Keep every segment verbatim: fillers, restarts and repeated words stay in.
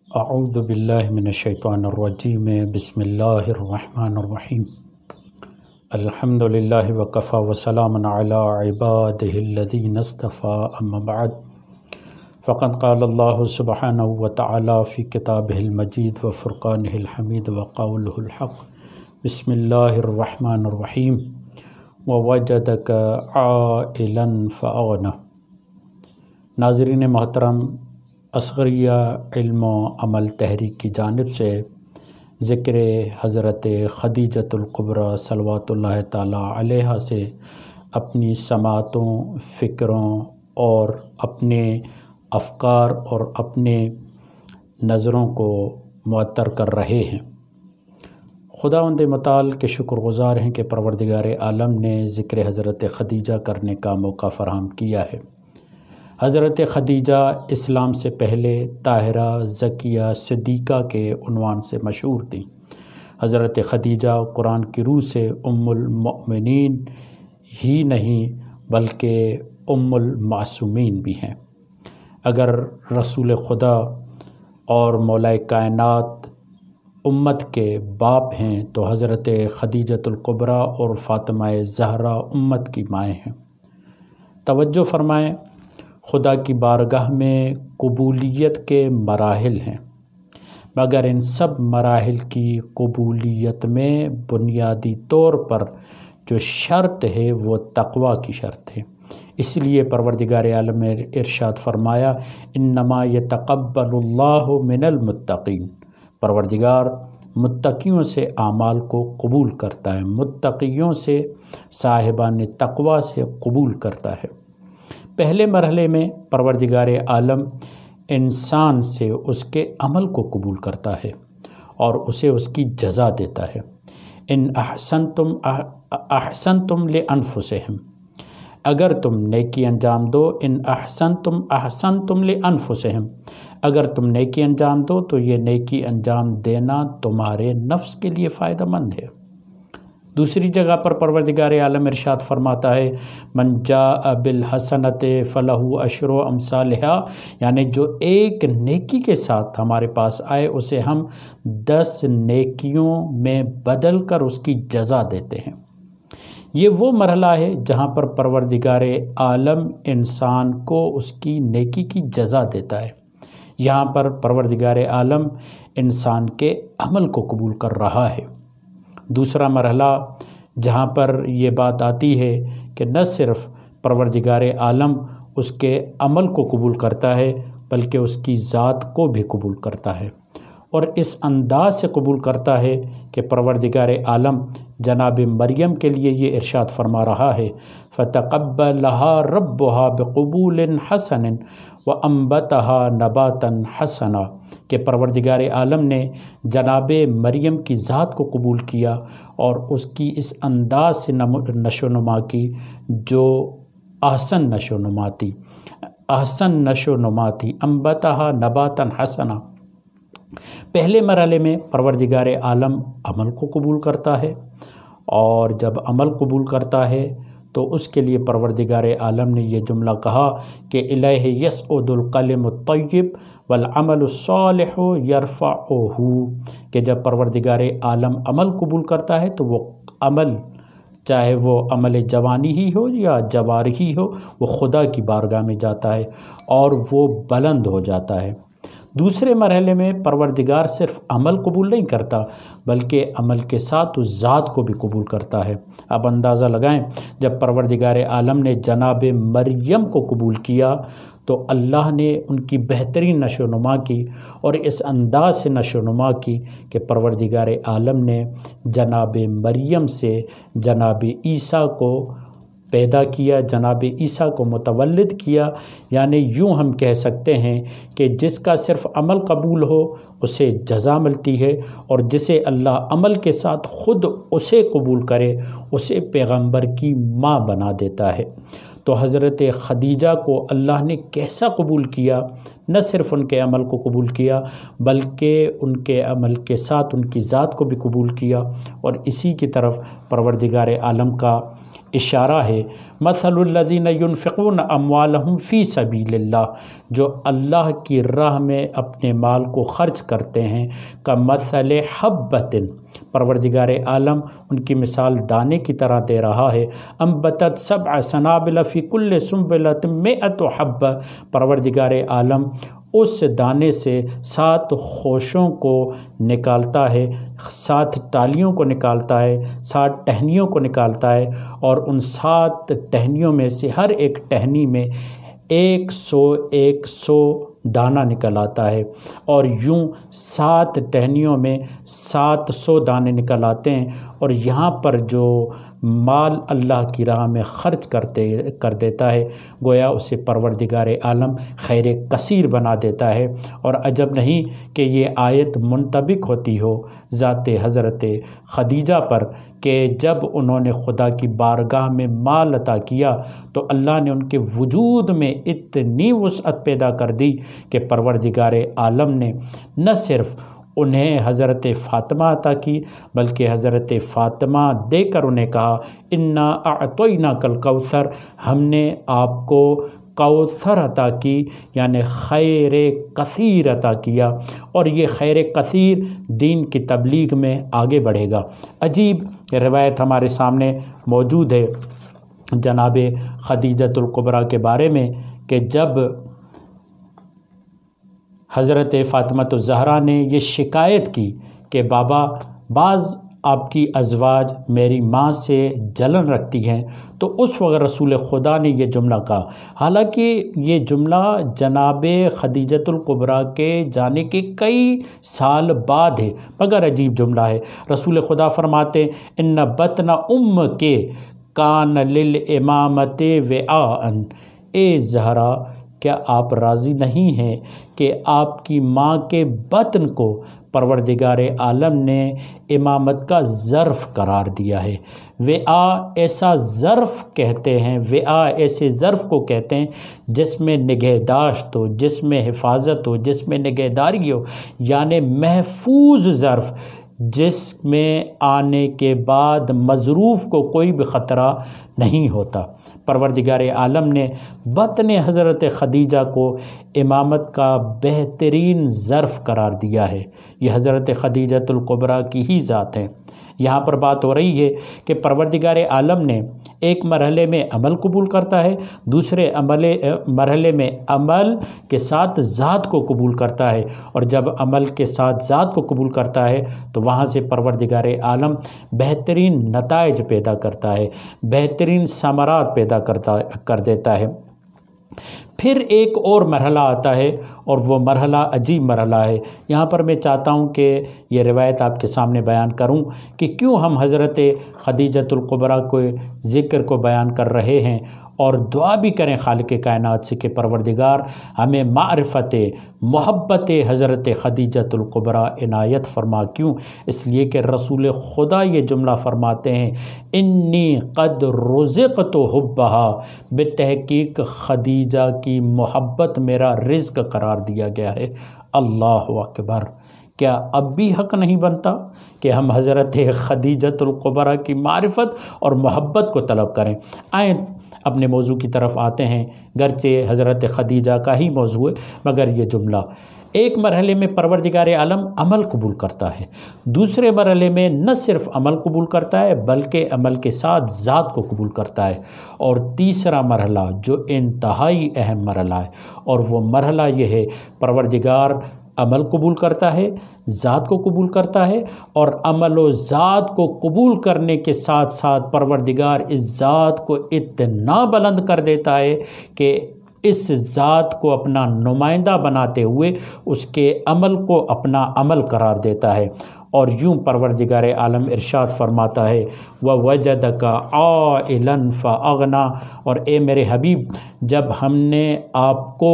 اعوذ باللہ من الشیطان الرجیم بسم اللہ الرحمن الرحیم الحمد للہ وکفی وسلام علی عبادہ الذین اصطفی اما بعد فقد قال اللہ سبحانہ وتعالی فی کتابہ المجید وفرقانہ الحمید وقولہ الحق بسم اللہ الرحمن الرحیم ووجدک عائلا فأغنى۔ ناظرین محترم، اصغریہ علم و عمل تحریک کی جانب سے ذکر حضرت خدیجۃ الکبریٰ صلوات اللہ تعالیٰ علیہا سے اپنی سماعتوں، فکروں اور اپنے افکار اور اپنے نظروں کو معطر کر رہے ہیں۔ خداوند متعال کے شکر گزار ہیں کہ پروردگار عالم نے ذکر حضرت خدیجہ کرنے کا موقع فراہم کیا ہے۔ حضرت خدیجہ اسلام سے پہلے طاہرہ، زکیہ، صدیقہ کے عنوان سے مشہور تھیں۔ حضرت خدیجہ قرآن کی روح سے ام المؤمنین ہی نہیں بلکہ ام المعصومین بھی ہیں۔ اگر رسول خدا اور مولا کائنات امت کے باپ ہیں تو حضرت خدیجۃ الکبریٰ اور فاطمہ زہرا امت کی مائیں ہیں۔ توجہ فرمائیں، خدا کی بارگاہ میں قبولیت کے مراحل ہیں، مگر ان سب مراحل کی قبولیت میں بنیادی طور پر جو شرط ہے وہ تقوی کی شرط ہے۔ اس لیے پروردگار عالم نے ارشاد فرمایا، انما یتقبل اللہ من المتقین۔ پروردگار متقیوں سے اعمال کو قبول کرتا ہے، متقیوں سے، صاحبان تقوی سے قبول کرتا ہے۔ پہلے مرحلے میں پروردگار عالم انسان سے اس کے عمل کو قبول کرتا ہے اور اسے اس کی جزا دیتا ہے۔ ان احسنتم احسنتم لانفسہم، اگر تم نیکی انجام دو، ان احسنتم احسنتم لانفسہم، اگر تم نیکی انجام دو تو یہ نیکی انجام دینا تمہارے نفس کے لیے فائدہ مند ہے۔ دوسری جگہ پر پروردگار عالم ارشاد فرماتا ہے، من جاء بالحسنۃ فلہ عشر امثالہا، یعنی جو ایک نیکی کے ساتھ ہمارے پاس آئے اسے ہم دس نیکیوں میں بدل کر اس کی جزا دیتے ہیں۔ یہ وہ مرحلہ ہے جہاں پر پروردگار عالم انسان کو اس کی نیکی کی جزا دیتا ہے۔ یہاں پر پروردگار عالم انسان کے عمل کو قبول کر رہا ہے۔ دوسرا مرحلہ جہاں پر یہ بات آتی ہے کہ نہ صرف پروردگار عالم اس کے عمل کو قبول کرتا ہے بلکہ اس کی ذات کو بھی قبول کرتا ہے، اور اس انداز سے قبول کرتا ہے کہ پروردگار عالم جناب مریم کے لیے یہ ارشاد فرما رہا ہے، فَتَقَبَّلَهَا رَبُّهَا بِقُبُولٍ حَسَنٍ وَأَنبَتَهَا نَبَاتًا حَسَنًا، کہ پروردگار عالم نے جناب مریم کی ذات کو قبول کیا اور اس کی اس انداز سے نشو و نما کی جو احسن نشو و نما تھی احسن نشو و نما تھی انبتہا نباتا حسنا۔ پہلے مرحلے میں پروردگار عالم عمل کو قبول کرتا ہے، اور جب عمل قبول کرتا ہے تو اس کے لیے پروردگار عالم نے یہ جملہ کہا کہ الیہ یصعد الکلم الطیب والعمل الصالح یرفعہ، کہ جب پروردگار عالم عمل قبول کرتا ہے تو وہ عمل، چاہے وہ عمل جوانی ہی ہو یا جوارحی ہو، وہ خدا کی بارگاہ میں جاتا ہے اور وہ بلند ہو جاتا ہے۔ دوسرے مرحلے میں پروردگار صرف عمل قبول نہیں کرتا بلکہ عمل کے ساتھ اس ذات کو بھی قبول کرتا ہے۔ اب اندازہ لگائیں، جب پروردگار عالم نے جناب مریم کو قبول کیا تو اللہ نے ان کی بہترین نشو و نما کی، اور اس انداز سے نشو و نما کی کہ پروردگار عالم نے جناب مریم سے جناب عیسیٰ کو پیدا کیا، جناب عیسیٰ کو متولد کیا۔ یعنی یوں ہم کہہ سکتے ہیں کہ جس کا صرف عمل قبول ہو اسے جزا ملتی ہے، اور جسے اللہ عمل کے ساتھ خود اسے قبول کرے اسے پیغمبر کی ماں بنا دیتا ہے۔ تو حضرت خدیجہ کو اللہ نے کیسا قبول کیا؟ نہ صرف ان کے عمل کو قبول کیا بلکہ ان کے عمل کے ساتھ ان کی ذات کو بھی قبول کیا، اور اسی کی طرف پروردگار عالم کا اشارہ ہے۔ مثل الذین ینفقون اموالہم فی سبیل اللہ، جو اللہ کی راہ میں اپنے مال کو خرچ کرتے ہیں، کمثل حبۃ، پروردگار عالم ان کی مثال دانے کی طرح دے رہا ہے، انبتت سبع سنابل فی کل سنبلۃ مئۃ حبہ، پروردگار عالم اس دانے سے سات خوشوں کو نکالتا ہے، سات ٹالیوں کو نکالتا ہے، سات ٹہنیوں کو نکالتا ہے، اور ان سات ٹہنیوں میں سے ہر ایک ٹہنی میں ایک سو ایک سو دانہ نکل آتا ہے، اور یوں سات ٹہنیوں میں سات سو دانے نکل آتے ہیں۔ اور یہاں پر جو مال اللہ کی راہ میں خرچ کرتے کر دیتا ہے، گویا اسے پروردگار عالم خیر کثیر بنا دیتا ہے۔ اور عجب نہیں کہ یہ آیت منطبق ہوتی ہو ذات حضرت خدیجہ پر، کہ جب انہوں نے خدا کی بارگاہ میں مال عطا کیا تو اللہ نے ان کے وجود میں اتنی وسعت پیدا کر دی کہ پروردگار عالم نے نہ صرف انہیں حضرت فاطمہ عطا کی، بلکہ حضرت فاطمہ دے کر انہیں کہا انا اعطیناک الکوثر، ہم نے آپ کو کوثر عطا کی، یعنی خیر کثیر عطا کیا، اور یہ خیر کثیر دین کی تبلیغ میں آگے بڑھے گا۔ عجیب روایت ہمارے سامنے موجود ہے جناب خدیجۃ الکبریٰ کے بارے میں، کہ جب حضرت فاطمہ الزہرا نے یہ شکایت کی کہ بابا بعض آپ کی ازواج میری ماں سے جلن رکھتی ہیں، تو اس وقت رسول خدا نے یہ جملہ کہا، حالانکہ یہ جملہ جناب خدیجۃ الکبریٰ کے جانے کے کئی سال بعد ہے، مگر عجیب جملہ ہے۔ رسول خدا فرماتے ان بطن ام کے کان للامامت وعاء، اے زہرا کیا آپ راضی نہیں ہیں کہ آپ کی ماں کے بطن کو پروردگار عالم نے امامت کا ظرف قرار دیا ہے۔ وعاء ایسا ظرف کہتے ہیں، وعاء ایسے ظرف کو کہتے ہیں جس میں نگہداشت ہو، جس میں حفاظت ہو، جس میں نگہداری ہو، یعنی محفوظ ظرف، جس میں آنے کے بعد مظروف کو کوئی بھی خطرہ نہیں ہوتا۔ پروردگار عالم نے بطن حضرت خدیجہ کو امامت کا بہترین ظرف قرار دیا ہے۔ یہ حضرت خدیجۃ الکبریٰ کی ہی ذات ہے۔ یہاں پر بات ہو رہی ہے کہ پروردگار عالم نے ایک مرحلے میں عمل قبول کرتا ہے، دوسرے عمل مرحلے میں عمل کے ساتھ ذات کو قبول کرتا ہے، اور جب عمل کے ساتھ ذات کو قبول کرتا ہے تو وہاں سے پروردگار عالم بہترین نتائج پیدا کرتا ہے، بہترین ثمرات پیدا کرتا کر دیتا ہے۔ پھر ایک اور مرحلہ آتا ہے، اور وہ مرحلہ عجیب مرحلہ ہے۔ یہاں پر میں چاہتا ہوں کہ یہ روایت آپ کے سامنے بیان کروں کہ کیوں ہم حضرت خدیجۃ الکبریٰ کو ذکر کو بیان کر رہے ہیں، اور دعا بھی کریں خالق کائنات سے کہ پروردگار ہمیں معرفت محبت حضرت خدیجۃ الکبریٰ عنایت فرما۔ کیوں؟ اس لیے کہ رسول خدا یہ جملہ فرماتے ہیں انی قد رزقت حبہا، بتحقیق خدیجہ کی محبت میرا رزق قرار دیا گیا ہے۔ اللہ اکبر! کیا اب بھی حق نہیں بنتا کہ ہم حضرت خدیجۃ الکبریٰ کی معرفت اور محبت کو طلب کریں؟ آئیں اپنے موضوع کی طرف آتے ہیں، گرچہ حضرت خدیجہ کا ہی موضوع ہے، مگر یہ جملہ ایک مرحلے میں پروردگار عالم عمل قبول کرتا ہے، دوسرے مرحلے میں نہ صرف عمل قبول کرتا ہے بلکہ عمل کے ساتھ ذات کو قبول کرتا ہے، اور تیسرا مرحلہ جو انتہائی اہم مرحلہ ہے، اور وہ مرحلہ یہ ہے پروردگار عمل قبول کرتا ہے، ذات کو قبول کرتا ہے، اور عمل و ذات کو قبول کرنے کے ساتھ ساتھ پروردگار اس ذات کو اتنا بلند کر دیتا ہے کہ اس ذات کو اپنا نمائندہ بناتے ہوئے اس کے عمل کو اپنا عمل قرار دیتا ہے۔ اور یوں پروردگار عالم ارشاد فرماتا ہے وَوَجَدَكَ عَائِلًا فَأَغْنَا، اور اے میرے حبیب جب ہم نے آپ کو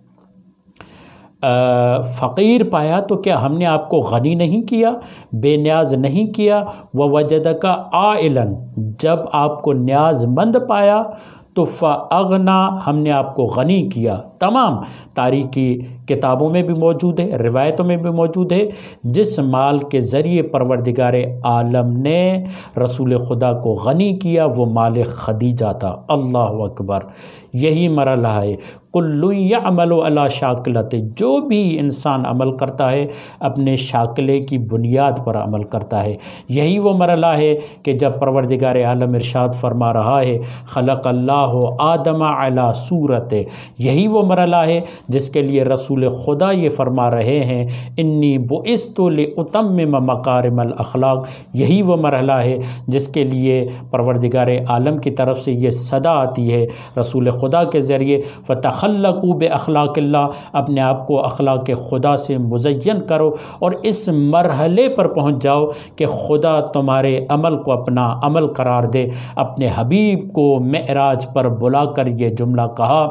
فقیر پایا تو کیا ہم نے آپ کو غنی نہیں کیا، بے نیاز نہیں کیا؟ وَوَجَدَكَ عَائِلًا، جب آپ کو نیاز مند پایا تو فاغنا، ہم نے آپ کو غنی کیا. تمام تاریخی کتابوں میں بھی موجود ہے، روایتوں میں بھی موجود ہے. جس مال کے ذریعے پروردگار عالم نے رسول خدا کو غنی کیا وہ مال خدیجہ تھا. اللہ اکبر. یہی مرحلہ ہے. کل یعمل علی شاکلۃ، جو بھی انسان عمل کرتا ہے اپنے شاکلے کی بنیاد پر عمل کرتا ہے. یہی وہ مرحلہ ہے کہ جب پروردگار عالم ارشاد فرما رہا ہے خلق اللہ آدم علی صورت. یہی وہ مرحلہ ہے جس کے لیے رسول خدا یہ فرما رہے ہیں انی بعثت لاتمم مکارم الاخلاق. یہی وہ مرحلہ ہے جس کے لیے پروردگار عالم کی طرف سے یہ صدا آتی ہے رسول خدا کے ذریعے فتخلقوا باخلاق اللہ، اپنے آپ کو اخلاق خدا سے مزین کرو اور اس مرحلے پر پہنچ جاؤ کہ خدا تمہارے عمل کو اپنا عمل قرار دے. اپنے حبیب کو معراج پر بلا کر یہ جملہ کہا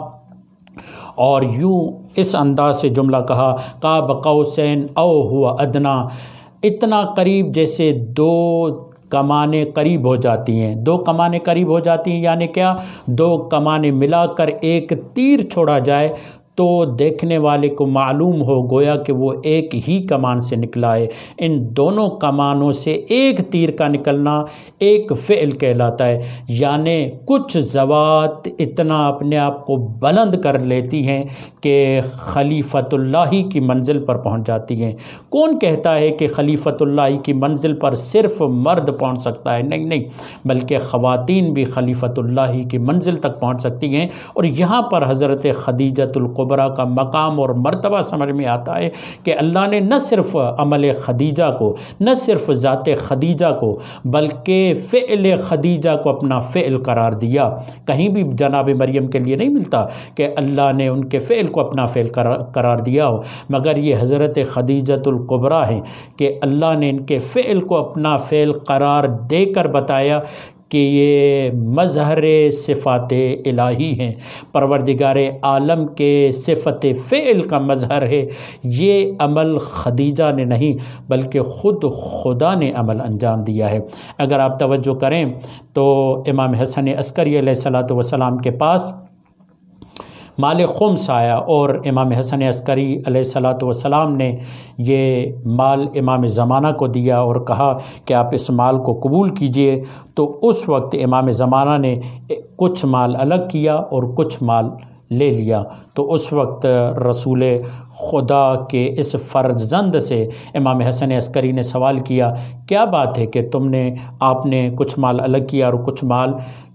اور یوں اس انداز سے جملہ کہا قاب قوسین او ہوا ادنا، اتنا قریب جیسے دو کمانیں قریب ہو جاتی ہیں. دو کمانیں قریب ہو جاتی ہیں یعنی کیا؟ دو کمانیں ملا کر ایک تیر چھوڑا جائے تو دیکھنے والے کو معلوم ہو گویا کہ وہ ایک ہی کمان سے نکلا ہے. ان دونوں کمانوں سے ایک تیر کا نکلنا ایک فعل کہلاتا ہے. یعنی کچھ ذوات اتنا اپنے آپ کو بلند کر لیتی ہیں کہ خلیفۃ اللہ کی منزل پر پہنچ جاتی ہیں. کون کہتا ہے کہ خلیفۃ اللہ کی منزل پر صرف مرد پہنچ سکتا ہے؟ نہیں نہیں، بلکہ خواتین بھی خلیفۃ اللہ کی منزل تک پہنچ سکتی ہیں. اور یہاں پر حضرت خدیجۃ الکبریٰ کا مقام اور مرتبہ سمجھ میں آتا ہے کہ اللہ نے نہ صرف عمل خدیجہ کو، نہ صرف ذات خدیجہ کو، بلکہ فعل خدیجہ کو اپنا فعل قرار دیا. کہیں بھی جناب مریم کے لیے نہیں ملتا کہ اللہ نے ان کے فعل کو اپنا فعل قرار دیا ہو، مگر یہ حضرت خدیجۃ الکبریٰ ہیں کہ اللہ نے ان کے فعل کو اپنا فعل قرار دے کر بتایا کہ یہ مظہر صفات الہی ہیں، پروردگار عالم کے صفت فعل کا مظہر ہے. یہ عمل خدیجہ نے نہیں بلکہ خود خدا نے عمل انجام دیا ہے. اگر آپ توجہ کریں تو امام حسن عسکری علیہ الصلاۃ والسلام کے پاس مال خمس آیا اور امام حسن عسکری علیہ الصلاۃ والسلام نے یہ مال امام زمانہ کو دیا اور کہا کہ آپ اس مال کو قبول کیجئے. تو اس وقت امام زمانہ نے کچھ مال الگ کیا اور کچھ مال لے لیا. تو اس وقت رسول خدا کے اس فرزند سے امام حسن عسکری نے سوال کیا کیا بات ہے کہ تم نے آپ نے کچھ مال الگ کیا اور کچھ مال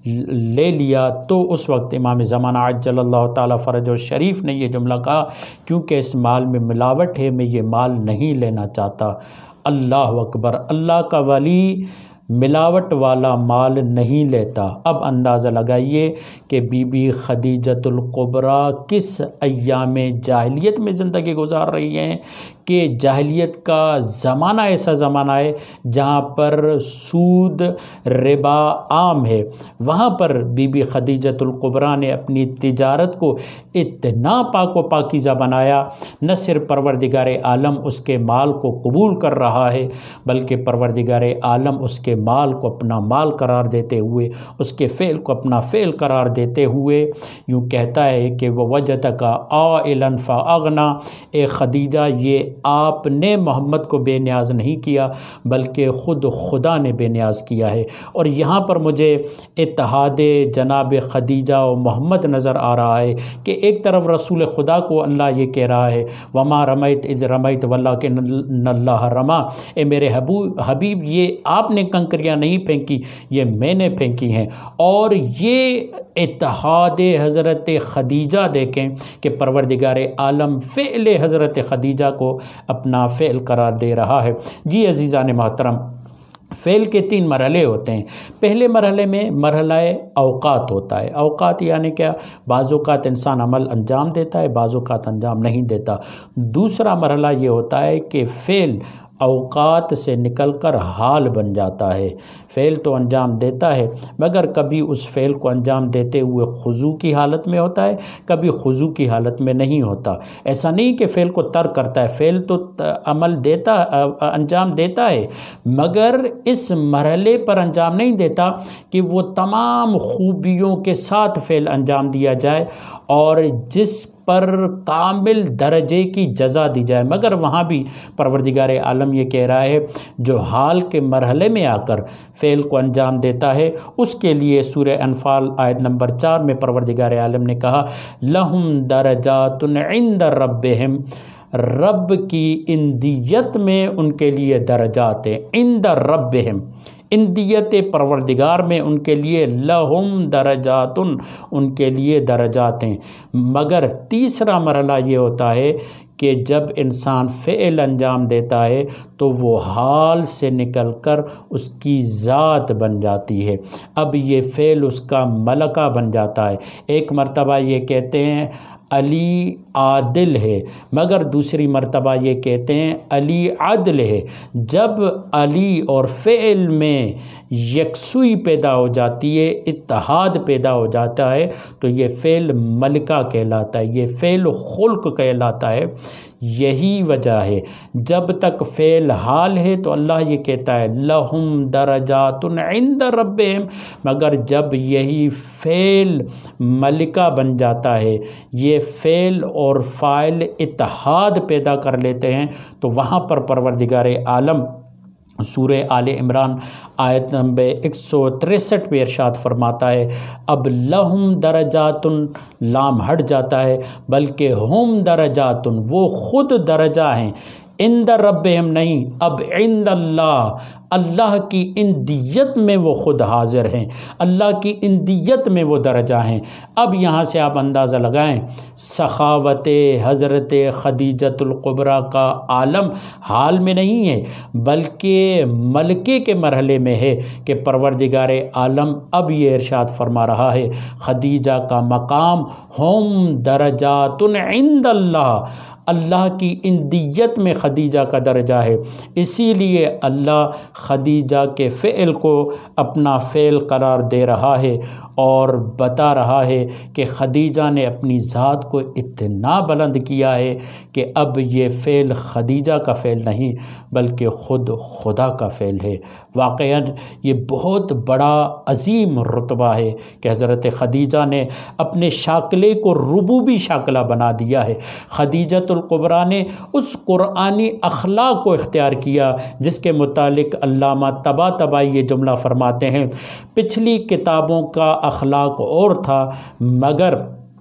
لے لیا؟ تو اس وقت امام زمانہ عجل اللہ تعالیٰ فرج الشریف نے یہ جملہ کہا کیونکہ اس مال میں ملاوٹ ہے، میں یہ مال نہیں لینا چاہتا. اللہ اکبر. اللہ کا ولی ملاوٹ والا مال نہیں لیتا. اب اندازہ لگائیے کہ بی بی خدیجۃ الکبریٰ کس ایام جاہلیت میں زندگی گزار رہی ہیں کہ جاہلیت کا زمانہ ایسا زمانہ ہے جہاں پر سود ربا عام ہے. وہاں پر بی بی خدیجۃ الکبریٰ نے اپنی تجارت کو اتنا پاک و پاکیزہ بنایا، نہ صرف پروردگار عالم اس کے مال کو قبول کر رہا ہے بلکہ پروردگار عالم اس کے مال کو اپنا مال قرار دیتے ہوئے، اس کے فعل کو اپنا فعل قرار دیتے ہوئے یوں کہتا ہے کہ وَوَجَدَكَ عَائِلًا فَأَغْنَىٰ، اے خدیجہ یہ آپ نے محمد کو بے نیاز نہیں کیا بلکہ خود خدا نے بے نیاز کیا ہے. اور یہاں پر مجھے اتحاد جناب خدیجہ و محمد نظر آ رہا ہے کہ ایک طرف رسول خدا کو اللہ یہ کہہ رہا ہے وما رمیت اذ رمیت ولکن اللہ رما، اے میرے حبیب یہ آپ نے کنکریاں نہیں پھینکی، یہ میں نے پھینکی ہیں. اور یہ اتحاد حضرت خدیجہ دیکھیں کہ پروردگار عالم فعل حضرت خدیجہ کو اپنا فعل قرار دے رہا ہے. جی عزیزان محترم، فعل کے تین مرحلے ہوتے ہیں. پہلے مرحلے میں مرحلہ اوقات ہوتا ہے. اوقات یعنی کیا؟ بعض اوقات انسان عمل انجام دیتا ہے، بعض اوقات انجام نہیں دیتا. دوسرا مرحلہ یہ ہوتا ہے کہ فعل اوقات سے نکل کر حال بن جاتا ہے۔ فعل تو انجام دیتا ہے مگر کبھی اس فعل کو انجام دیتے ہوئے خضوع کی حالت میں ہوتا ہے، کبھی خضوع کی حالت میں نہیں ہوتا۔ ایسا نہیں کہ فعل کو ترک کرتا ہے، فعل تو عمل دیتا انجام دیتا ہے مگر اس مرحلے پر انجام نہیں دیتا کہ وہ تمام خوبیوں کے ساتھ فعل انجام دیا جائے اور جس پر کامل درجے کی جزا دی جائے، مگر وہاں بھی پروردگار عالم یہ کہہ رہا ہے جو حال کے مرحلے میں آ کر فعل کو انجام دیتا ہے اس کے لیے سورہ انفال آیت نمبر چار میں پروردگار عالم نے کہا لہم درجات عند ربہم، رب کی اندیت میں ان کے لیے درجات ہیں، عند ربہم، اندیت پروردگار میں ان کے لیے لہم درجات، ان کے لیے درجات ہیں۔ مگر تیسرا مرحلہ یہ ہوتا ہے کہ جب انسان فعل انجام دیتا ہے تو وہ حال سے نکل کر اس کی ذات بن جاتی ہے، اب یہ فعل اس کا ملکہ بن جاتا ہے۔ ایک مرتبہ یہ کہتے ہیں علی عادل ہے مگر دوسری مرتبہ یہ کہتے ہیں علی عدل ہے۔ جب علی اور فعل میں یکسوئی پیدا ہو جاتی ہے، اتحاد پیدا ہو جاتا ہے تو یہ فعل ملکہ کہلاتا ہے، یہ فعل خلق کہلاتا ہے۔ یہی وجہ ہے جب تک فعل حال ہے تو اللہ یہ کہتا ہے لہم درجات عند ربہم، مگر جب یہی فعل ملکہ بن جاتا ہے، یہ فعل اور فاعل اتحاد پیدا کر لیتے ہیں تو وہاں پر پروردگار عالم سورہ آل عمران آیت نمبر ایک سو تریسٹھ میں ارشاد فرماتا ہے اب لہم درجات، لام ہٹ جاتا ہے بلکہ ہم درجات، وہ خود درجہ ہیں، عند ربہم نہیں، اب عند اللہ، اللہ کی اندیت میں وہ خود حاضر ہیں، اللہ کی اندیت میں وہ درجہ ہیں۔ اب یہاں سے آپ اندازہ لگائیں سخاوت حضرت خدیجۃ الکبریٰ کا عالم حال میں نہیں ہے بلکہ ملکے کے مرحلے میں ہے کہ پروردگار عالم اب یہ ارشاد فرما رہا ہے خدیجہ کا مقام ہم درجات عند اللہ، اللہ کی اندیت میں خدیجہ کا درجہ ہے، اسی لیے اللہ خدیجہ کے فعل کو اپنا فعل قرار دے رہا ہے اور بتا رہا ہے کہ خدیجہ نے اپنی ذات کو اتنا بلند کیا ہے کہ اب یہ فعل خدیجہ کا فعل نہیں بلکہ خود خدا کا فعل ہے۔ واقعاً یہ بہت بڑا عظیم رتبہ ہے کہ حضرت خدیجہ نے اپنے شاکلے کو ربوبی شاکلہ بنا دیا ہے۔ خدیجۃ الکبریٰ نے اس قرآنی اخلاق کو اختیار کیا جس کے متعلق علامہ طباطبائی یہ جملہ فرماتے ہیں پچھلی کتابوں کا اخلاق اور تھا مگر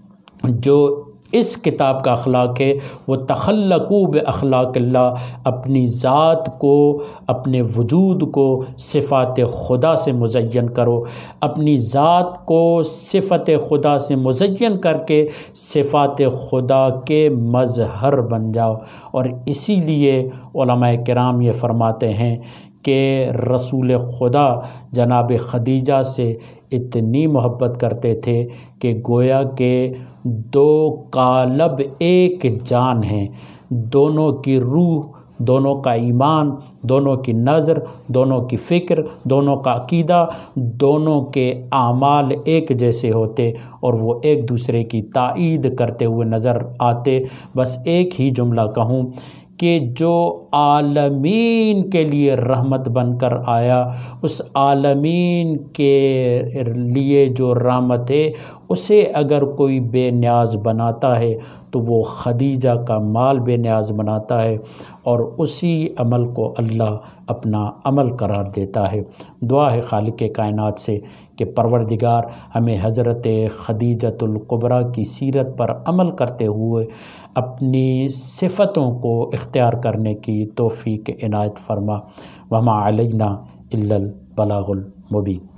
جو اس کتاب کا اخلاق ہے وہ تخلقوا باخلاق اللہ، اپنی ذات کو، اپنے وجود کو صفات خدا سے مزین کرو، اپنی ذات کو صفت خدا سے مزین کر کے صفات خدا کے مظہر بن جاؤ۔ اور اسی لیے علماء کرام یہ فرماتے ہیں کہ رسول خدا جناب خدیجہ سے اتنی محبت کرتے تھے کہ گویا کہ دو قالب ایک جان ہیں، دونوں کی روح، دونوں کا ایمان، دونوں کی نظر، دونوں کی فکر، دونوں کا عقیدہ، دونوں کے اعمال ایک جیسے ہوتے اور وہ ایک دوسرے کی تائید کرتے ہوئے نظر آتے۔ بس ایک ہی جملہ کہوں کہ جو عالمین کے لیے رحمت بن کر آیا، اس عالمین کے لیے جو رحمت ہے اسے اگر کوئی بے نیاز بناتا ہے تو وہ خدیجہ کا مال بے نیاز بناتا ہے اور اسی عمل کو اللہ اپنا عمل قرار دیتا ہے۔ دعا ہے خالق کائنات سے کہ پروردگار ہمیں حضرت خدیجۃ الکبریٰ کی سیرت پر عمل کرتے ہوئے اپنی صفتوں کو اختیار کرنے کی توفیق عنایت فرما۔ وما علینا الا البلاغ المبین۔